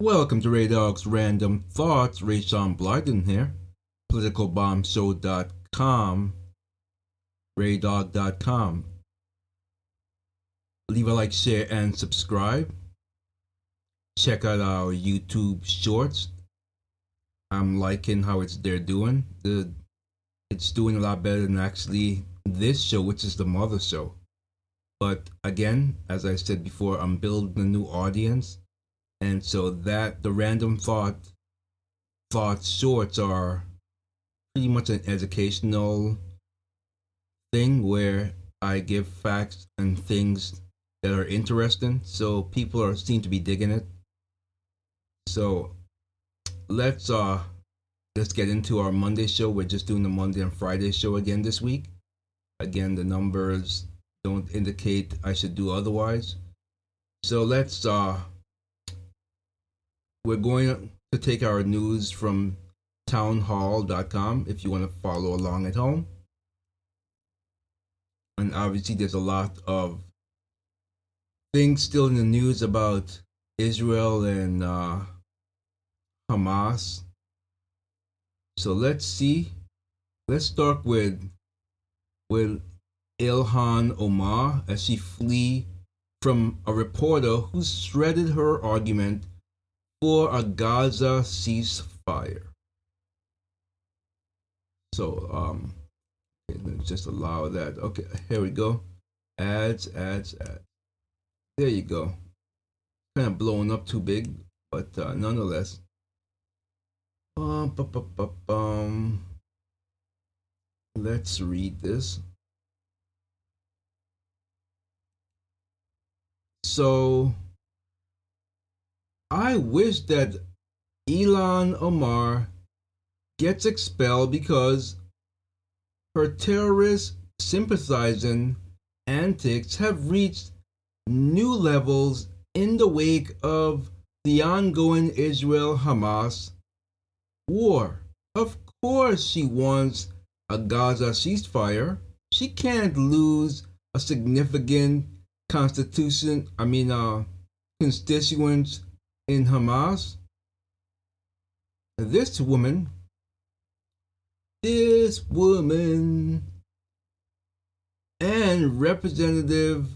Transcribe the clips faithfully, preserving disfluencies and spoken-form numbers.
Welcome to Ray Dog's Random Thoughts. Ray Sean Blyden here. Political Bomb Show dot com. Ray Dog dot com. Leave a like, share, and subscribe. Check out our YouTube shorts. I'm liking how it's they're doing. The it's doing a lot better than actually this show, which is the mother show. But again, as I said before, I'm building a new audience. And so that the random thought thought shorts are pretty much an educational thing where I give facts and things that are interesting. So people are seem to be digging it. So let's uh let's get into our Monday show. We're just doing the Monday and Friday show again this week. Again, the numbers don't indicate I should do otherwise. So let's uh we're going to take our news from town hall dot com if you want to follow along at home. And obviously there's a lot of things still in the news about Israel and uh, Hamas. So let's see. Let's start with with Ilhan Omar as she flee from a reporter who shredded her argument for a Gaza ceasefire. So, um, okay, let's just allow that. Okay, here we go. Ads, ads, ads. There you go. Kind of blowing up too big, but uh, nonetheless. Um, bu- bu- bu- bum. Let's read this. So, I wish that Ilhan Omar gets expelled because her terrorist sympathizing antics have reached new levels in the wake of the ongoing Israel-Hamas war. Of course she wants a Gaza ceasefire. She can't lose a significant constitution, I mean, uh, constituents in Hamas. This woman, this woman, and Representative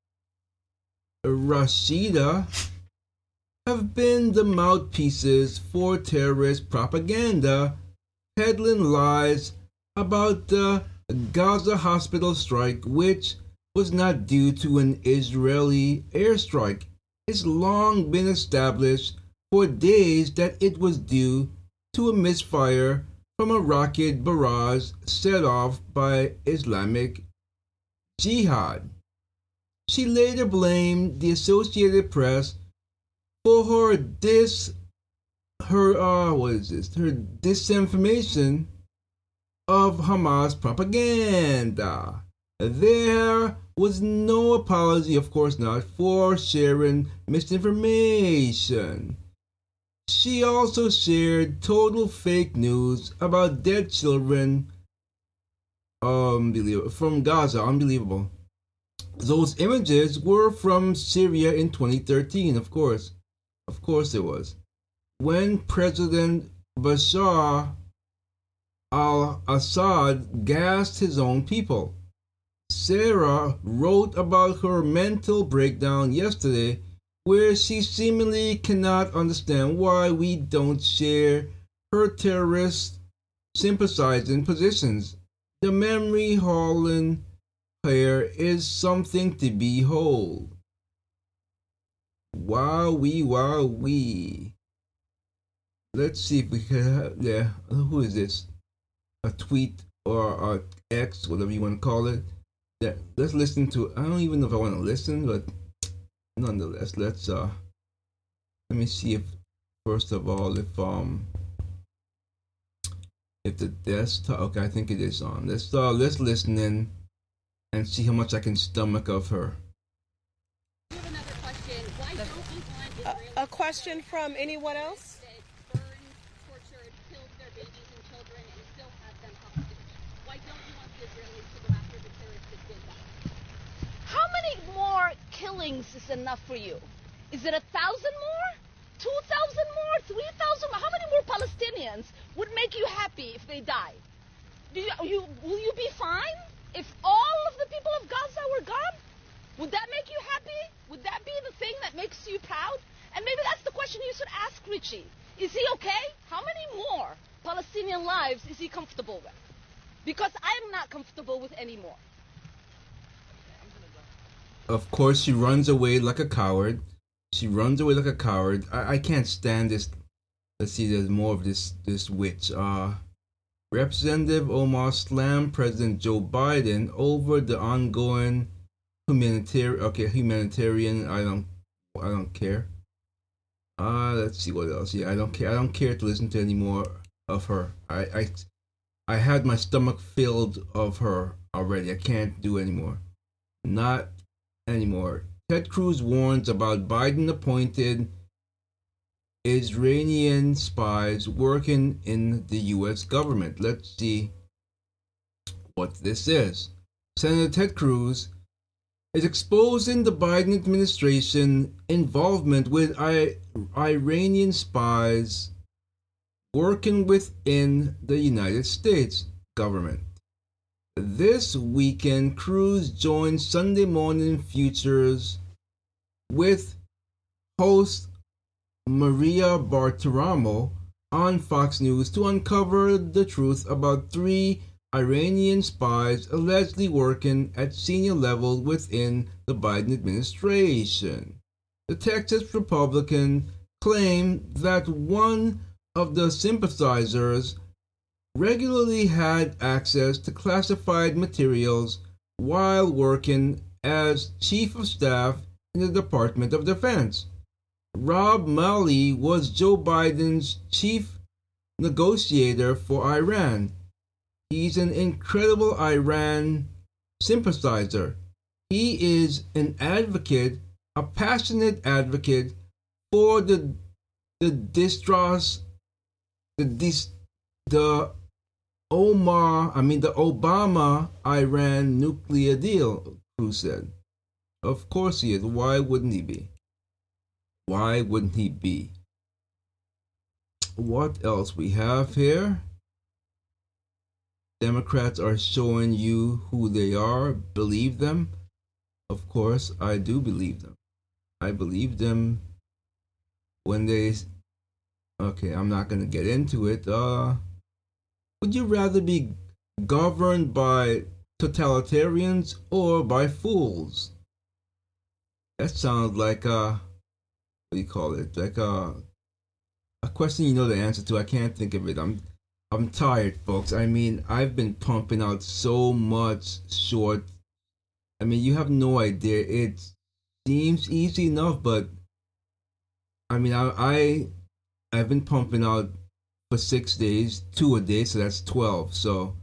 Rashida have been the mouthpieces for terrorist propaganda, peddling lies about the Gaza hospital strike, which was not due to an Israeli airstrike. It's long been established for days that it was due to a misfire from a rocket barrage set off by Islamic Jihad. She later blamed the Associated Press for her dis her uh what is this? Her disinformation of Hamas propaganda. There was no apology, of course not, for sharing misinformation. She also shared total fake news about dead children Unbelievable. From Gaza. Unbelievable. Those images were from Syria in twenty thirteen, of course. Of course it was. When President Bashar al-Assad gassed his own people. Sarah wrote about her mental breakdown yesterday, where she seemingly cannot understand why we don't share her terrorist sympathizing positions. The memory hauling here is something to behold. Wowee, wowee. Let's see if we can have, yeah, who is this? A tweet or a X, whatever you want to call it. Yeah, let's listen to, I don't even know if I want to listen, but nonetheless, let's, uh, let me see if, first of all, if, um, if the desktop, okay, I think it is on. Let's, uh, let's listen in and see how much I can stomach of her. I have another question. Why don't you want Israelis A, a question from anyone else? that burned, tortured, killed their babies and children and still have them hostage? Why don't you want the Israelis to go after the terrorists that did that? How many more killings is enough for you? Is it a thousand more? two thousand more, three thousand more? How many more Palestinians would make you happy if they died? Do you, you, will you be fine if all of the people of Gaza were gone? Would that make you happy? Would that be the thing that makes you proud? And maybe that's the question you should ask Richie. Is he okay? How many more Palestinian lives is he comfortable with? Because I'm not comfortable with any more. Of course, she runs away like a coward. She runs away like a coward. I, I can't stand this. Let's see, there's more of this this witch. Uh, Representative Omar slammed President Joe Biden over the ongoing humanitarian. Okay, humanitarian. I don't. I don't care. Uh, let's see what else. Yeah, I don't care. I don't care to listen to any more of her. I I, I had my stomach filled of her already. I can't do anymore. Not anymore. Ted Cruz warns about Biden-appointed Iranian spies working in the U S government. Let's see what this is. Senator Ted Cruz is exposing the Biden administration involvement with I- Iranian spies working within the United States government. This weekend, Cruz joined Sunday Morning Futures with host Maria Bartiromo on Fox News to uncover the truth about three Iranian spies allegedly working at senior levels within the Biden administration. The Texas Republican claimed that one of the sympathizers regularly had access to classified materials while working as Chief of Staff in the Department of Defense. Rob Malley was Joe Biden's chief negotiator for Iran. He's an incredible Iran sympathizer. He is an advocate, a passionate advocate for the the distros, the dis, the Omar, I mean the Obama-Iran nuclear deal, Cruz said. Of course he is. Why wouldn't he be? Why wouldn't he be? What else we have here? Democrats are showing you who they are. Believe them? Of course, I do believe them. I believe them when they... Okay, I'm not going to get into it. Uh, would you rather be governed by totalitarians or by fools? That sounds like a... What do you call it? Like a... A question you know the answer to. I can't think of it. I'm... I'm tired, folks. I mean, I've been pumping out so much short. I mean, you have no idea. It seems easy enough, but I mean, I, I I've been pumping out for six days, two a day, so that's twelve. So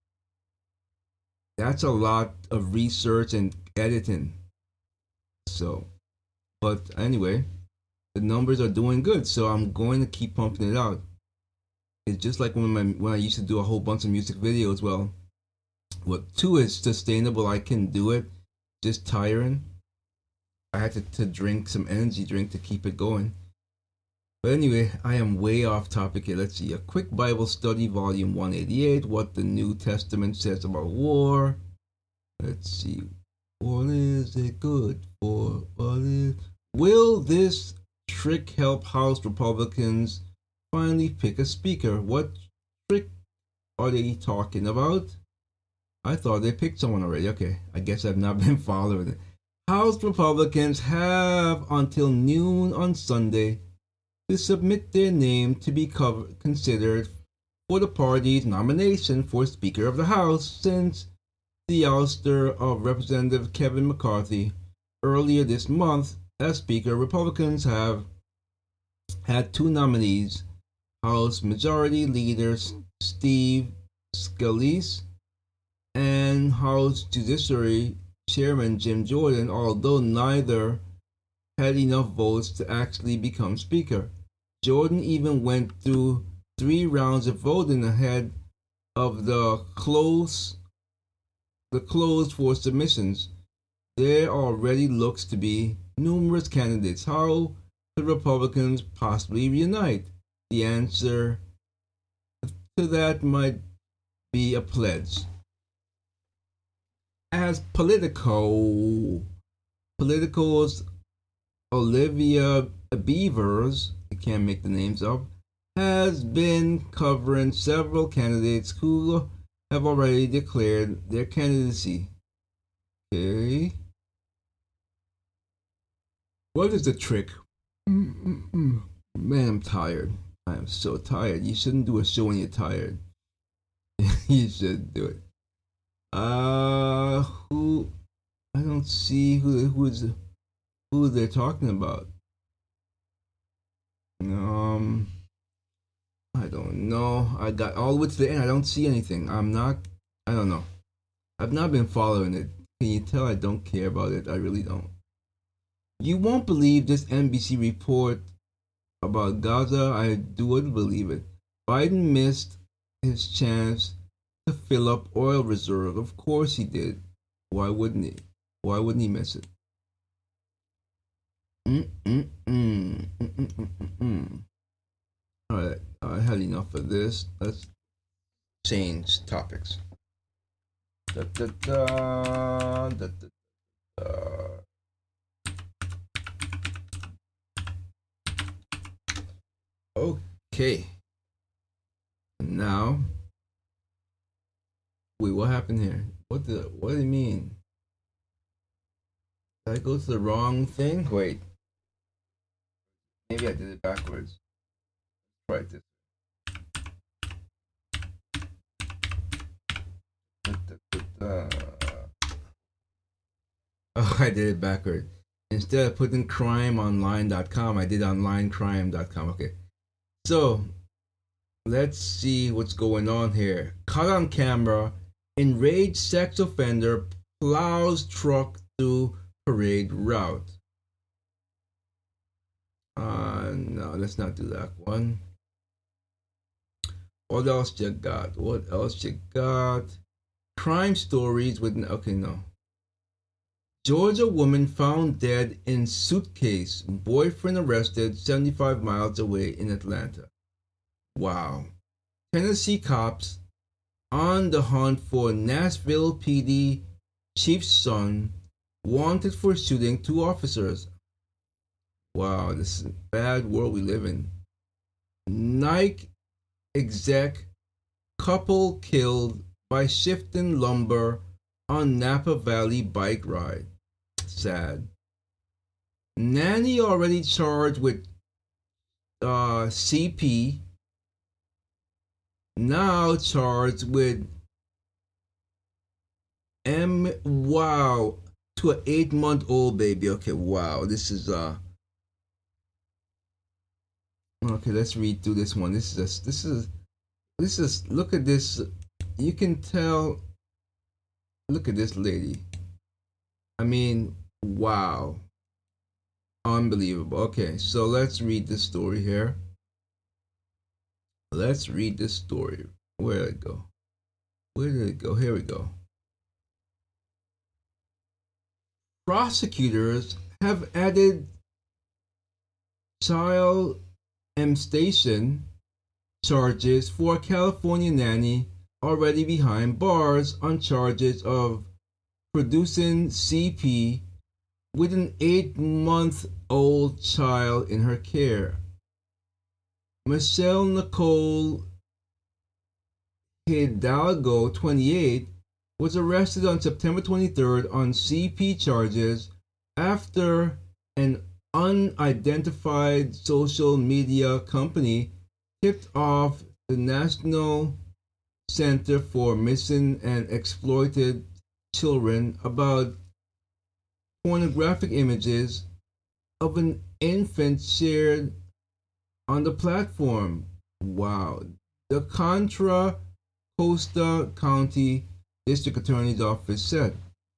that's a lot of research and editing. So, but anyway, the numbers are doing good, so I'm going to keep pumping it out. It's just like when my, when I used to do a whole bunch of music videos. Well, what two is sustainable, I can do it. Just tiring. I had to, to drink some energy drink to keep it going. But anyway, I am way off topic here. Let's see. A quick Bible study, volume one eighty-eight. What the New Testament says about war. Let's see. What is it good for? What is... Will this trick help House Republicans finally pick a speaker? What trick are they talking about? I thought they picked someone already. Okay, I guess I've not been following it. House Republicans have until noon on Sunday to submit their name to be covered, considered for the party's nomination for Speaker of the House since the ouster of Representative Kevin McCarthy earlier this month. As Speaker, Republicans have had two nominees, House Majority Leader Steve Scalise and House Judiciary Chairman Jim Jordan, although neither had enough votes to actually become Speaker. Jordan even went through three rounds of voting ahead of the close the close for submissions. There already looks to be numerous candidates. How could Republicans possibly reunite? The answer to that might be a pledge. As Politico, Politico's Olivia Beavers, I can't make the names up, has been covering several candidates who have already declared their candidacy. Okay. What is the trick? Mm-mm-mm. Man, I'm tired. I am so tired. You shouldn't do a show when you're tired. You should do it. Uh, who? I don't see who who's who they're talking about. Um, I don't know. I got all the way to the end. I don't see anything. I'm not. I don't know. I've not been following it. Can you tell I don't care about it? I really don't. You won't believe this N B C report about Gaza. I would believe it. Biden missed his chance to fill up oil reserve. Of course he did. Why wouldn't he? Why wouldn't he miss it? Mm-mm-mm. Mm-mm-mm-mm. All right, I had enough of this. Let's change topics. Da, da, da, da, da, da. Okay. Now, wait, what happened here? What the? What do you mean? Did I go to the wrong thing? Wait. Maybe I did it backwards. Let's try this. Oh, I did it backward. Instead of putting crime online dot com, I did online crime dot com. Okay. So, let's see what's going on here. Caught on camera, enraged sex offender plows truck through parade route. Uh, no, let's not do that one. What else you got? What else you got? Crime stories with, okay, no. Georgia woman found dead in suitcase. Boyfriend arrested seventy-five miles away in Atlanta. Wow. Tennessee cops on the hunt for Nashville P D chief's son wanted for shooting two officers. Wow, this is a bad world we live in. Nike exec couple killed by shifting lumber on Napa Valley bike ride. Sad. Nanny already charged with uh, C P. Now charged with M. Wow, to an eight-month-old baby. Okay, wow. This is uh. Okay, let's read through this one. This is a, this is this is look at this. You can tell. Look at this lady. I mean, wow. Unbelievable. Okay, so let's read this story here. Let's read this story. Where did it go? Where did it go? Here we go. Prosecutors have added child molestation charges for a California nanny already behind bars on charges of producing C P with an eight-month-old child in her care. Michelle Nicole Hidalgo, twenty-eight, was arrested on September twenty-third on C P charges after an unidentified social media company tipped off the National Center for Missing and Exploited Children about pornographic images of an infant shared on the platform. Wow. The Contra Costa County District Attorney's Office said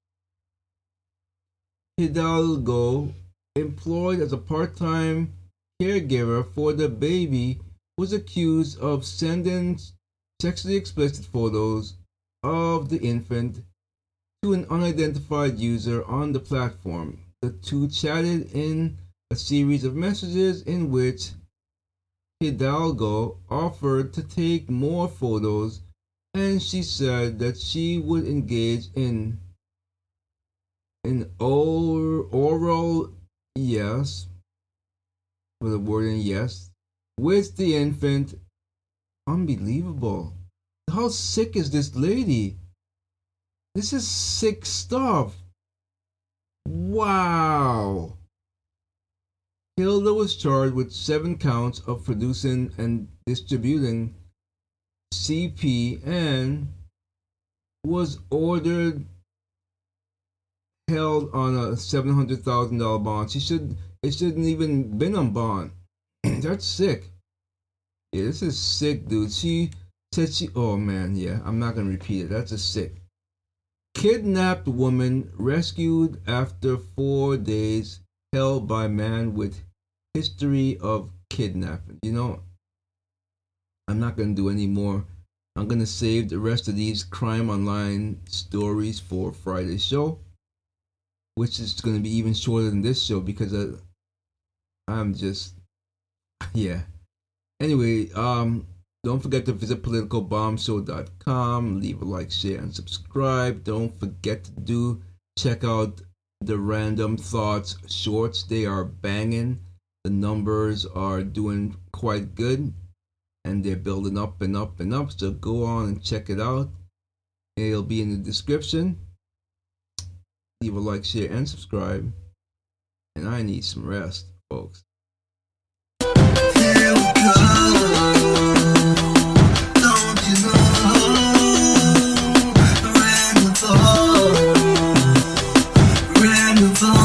Hidalgo, employed as a part-time caregiver for the baby, was accused of sending sexually explicit photos of the infant to an unidentified user on the platform. The two chatted in a series of messages in which Hidalgo offered to take more photos, and she said that she would engage in an or, oral yes, with a word in yes, with the infant. Unbelievable. How sick is this lady? This is sick stuff. Wow. Hilda was charged with seven counts of producing and distributing C P and was ordered held on a seven hundred thousand dollars bond. She should it shouldn't even been on bond. That's sick. Yeah, this is sick, dude. She said she oh man, yeah, I'm not gonna repeat it. That's a sick. Kidnapped woman rescued after four days held by man with history of kidnapping. You know, I'm not going to do any more. I'm going to save the rest of these Crime Online stories for Friday's show, which is going to be even shorter than this show because I, I'm just, yeah. Anyway, um, don't forget to visit political bomb show dot com. Leave a like, share, and subscribe. Don't forget to do check out the Random Thoughts shorts. They are banging. The numbers are doing quite good, and they're building up and up and up. So go on and check it out. It'll be in the description. Leave a like, share, and subscribe. And I need some rest, folks. Here we go. Don't you know? Random thought. Random thought.